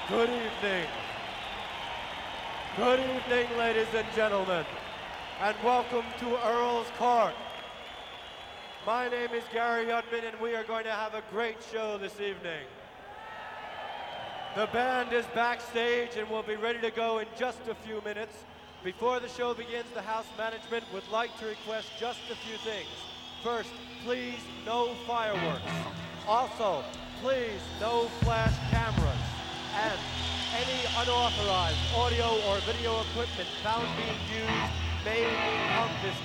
Good evening. Good evening, ladies and gentlemen, and welcome to Earl's Court. My name is Gary Yudman, and we are going to have a great show this evening. The band is backstage and will be ready to go in just a few minutes. Before the show begins, the house management would like to request just a few things. First, please, no fireworks. Also, please, no flash cameras. And any unauthorized audio or video equipment found being used may be confiscated.